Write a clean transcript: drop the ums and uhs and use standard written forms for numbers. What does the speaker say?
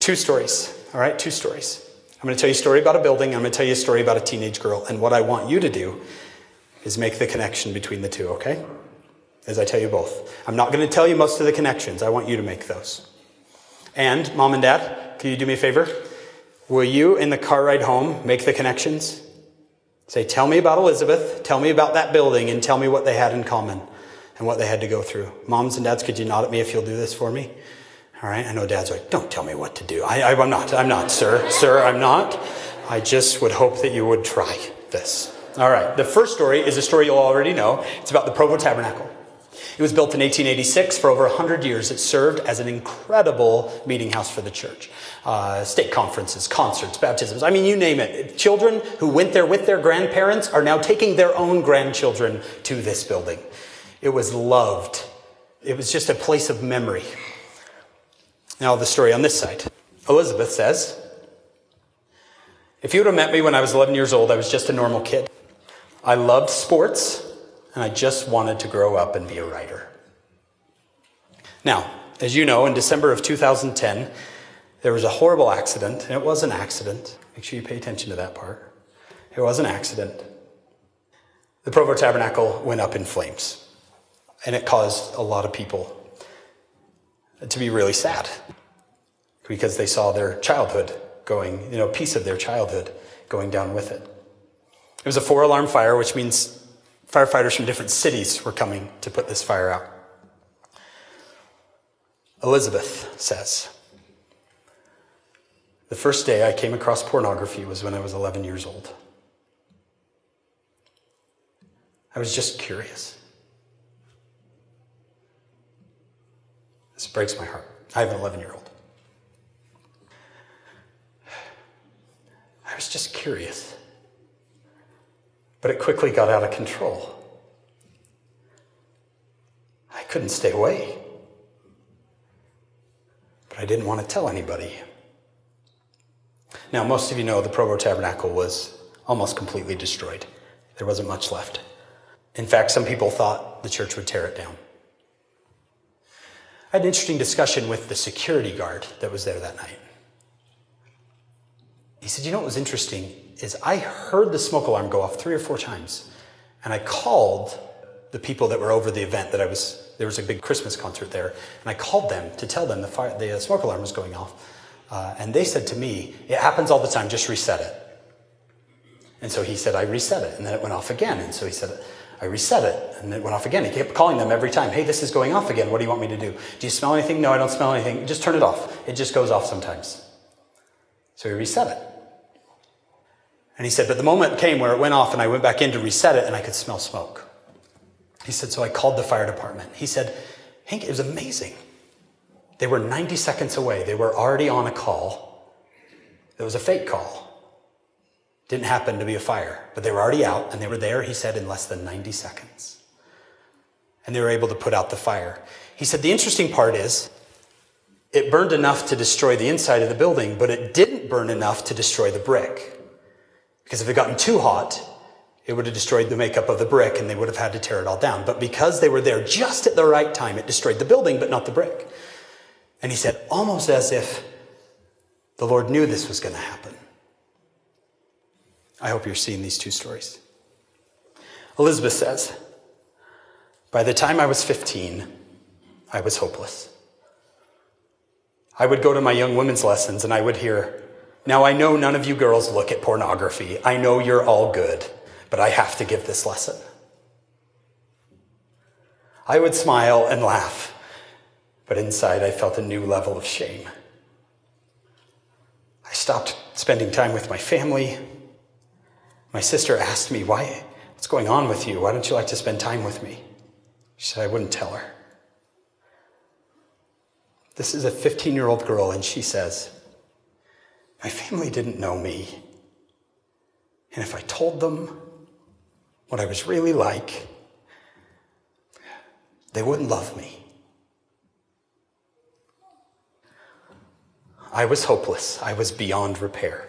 two stories, all right? Two stories. I'm going to tell you a story about a building. I'm going to tell you a story about a teenage girl. And what I want you to do is make the connection between the two, okay? As I tell you both. I'm not going to tell you most of the connections. I want you to make those. And Mom and Dad, can you do me a favor? Will you, in the car ride home, make the connections? Say, tell me about Elizabeth, tell me about that building, and tell me what they had in common and what they had to go through. Moms and dads, could you nod at me if you'll do this for me? All right, I know dads are like, don't tell me what to do. I'm not, sir, I'm not. I just would hope that you would try this. All right, the first story is a story you'll already know. It's about the Provo Tabernacle. It was built in 1886. For over 100 years, it served as an incredible meeting house for the church. State conferences, concerts, baptisms, I mean, you name it. Children who went there with their grandparents are now taking their own grandchildren to this building. It was loved. It was just a place of memory. Now, the story on this side. Elizabeth says, if you would have met me when I was 11 years old, I was just a normal kid. I loved sports, and I just wanted to grow up and be a writer. Now, as you know, in December of 2010, there was a horrible accident, and it was an accident. Make sure you pay attention to that part. It was an accident. The Provo Tabernacle went up in flames, and it caused a lot of people to be really sad because they saw their childhood going, a piece of their childhood going down with it. It was a 4-alarm fire, which means firefighters from different cities were coming to put this fire out. Elizabeth says, the first day I came across pornography was when I was 11 years old. I was just curious. This breaks my heart. I have an 11-year-old. I was just curious. But it quickly got out of control. I couldn't stay away. But I didn't want to tell anybody. Now, most of you know the Provo Tabernacle was almost completely destroyed. There wasn't much left. In fact, some people thought the church would tear it down. I had an interesting discussion with the security guard that was there that night. He said, what was interesting is I heard the smoke alarm go off 3 or 4 times. And I called the people that were over the event there was a big Christmas concert there. And I called them to tell them the smoke alarm was going off. And they said to me, it happens all the time, just reset it. And so he said, I reset it. And then it went off again. And so he said, I reset it, and it went off again. He kept calling them every time. Hey, this is going off again. What do you want me to do? Do you smell anything? No, I don't smell anything. Just turn it off. It just goes off sometimes. So he reset it. And he said, but the moment came where it went off, and I went back in to reset it, and I could smell smoke. He said, so I called the fire department. He said, Hank, it was amazing. They were 90 seconds away. They were already on a call. It was a fake call. Didn't happen to be a fire, but they were already out, and they were there, he said, in less than 90 seconds. And they were able to put out the fire. He said, the interesting part is, it burned enough to destroy the inside of the building, but it didn't burn enough to destroy the brick. Because if it had gotten too hot, it would have destroyed the makeup of the brick, and they would have had to tear it all down. But because they were there just at the right time, it destroyed the building, but not the brick. And he said, almost as if the Lord knew this was going to happen. I hope you're seeing these two stories. Elizabeth says, by the time I was 15, I was hopeless. I would go to my young women's lessons and I would hear, now I know none of you girls look at pornography. I know you're all good, but I have to give this lesson. I would smile and laugh, but inside I felt a new level of shame. I stopped spending time with my family. My sister asked me, what's going on with you? Why don't you like to spend time with me? She said I wouldn't tell her. This is a 15-year-old girl, and she says, my family didn't know me. And if I told them what I was really like, they wouldn't love me. I was hopeless. I was beyond repair.